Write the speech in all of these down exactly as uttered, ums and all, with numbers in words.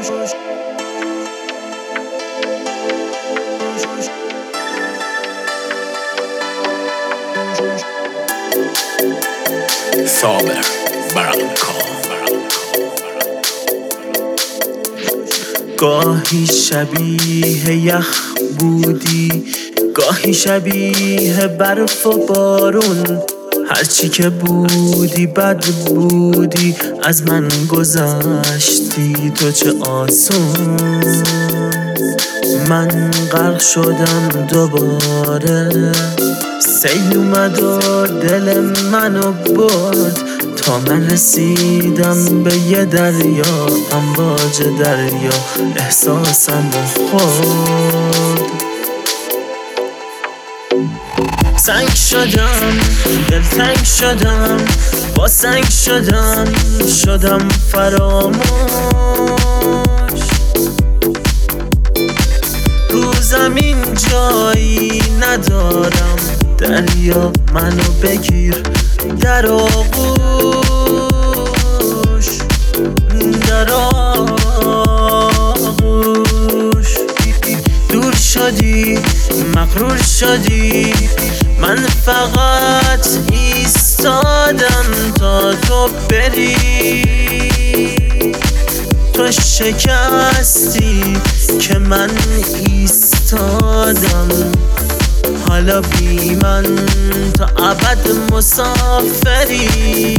صابر برانکو. گاهی شبیه یخ بودی، گاهی شبیه برف و بارون، هرچی که بودی بد بودی، از من گذشتی تو چه آسون. من غرق شدم دوباره، سیل اومد و دل منو برد، تا من رسیدم به یه دریا، امواج دریا احساسم و خورد. سنگ شدم، دلتنگ شدم، با سنگ شدم، شدم فراموش. رو زمین جایی ندارم، دریا منو بگیر در آغوش، در آغوش. دور شدی، مغرور شدی، من فقط ایستادم تا تو بری. تو شکستی که من ایستادم، حالا بی من تا ابد مسافری.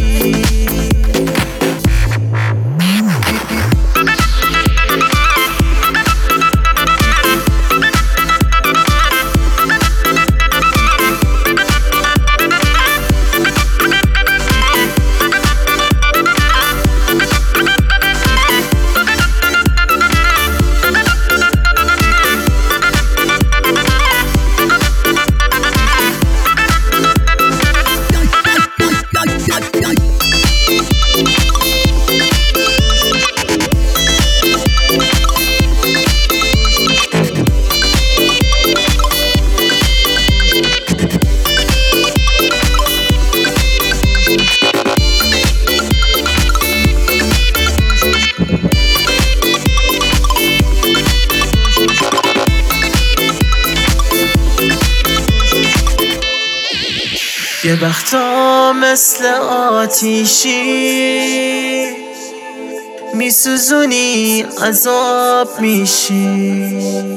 یه وقتا مثل آتیشی میسوزونی، عذاب میشی.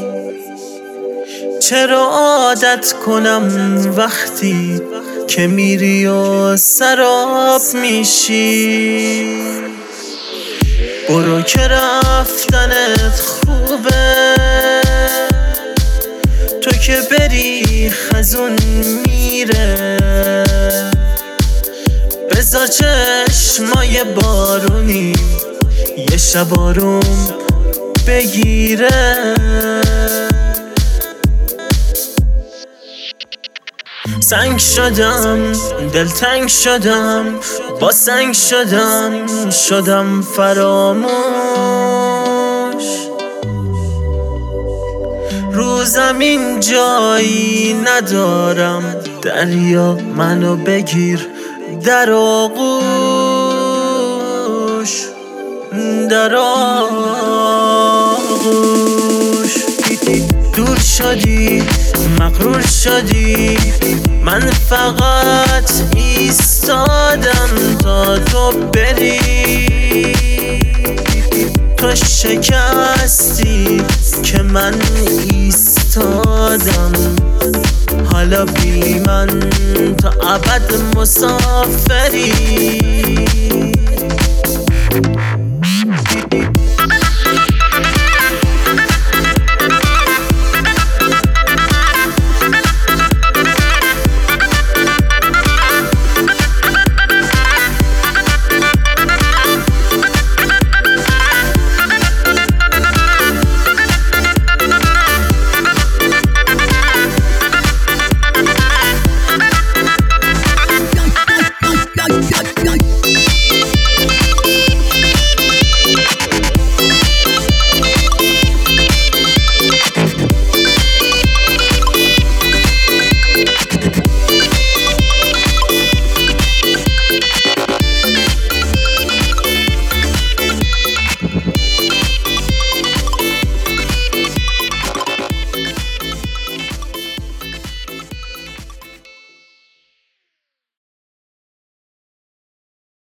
چرا عادت کنم وقتی که میری و سراب میشی؟ برو که رفتنت خوبه، تو که بری خزون میره. بذار چشمای بارونی یه شب آروم بگیره. سنگ شدم، دلتنگ شدم، با سنگ شدم، شدم فراموش. رو زمین جایی ندارم، دریا منو بگیر در آغوش، در آغوش. دور شدی، مغرور شدی، من فقط ایستادم تا تو بری. تو شکستی که من ایستادم، حالا بی من تا ابد مسافری.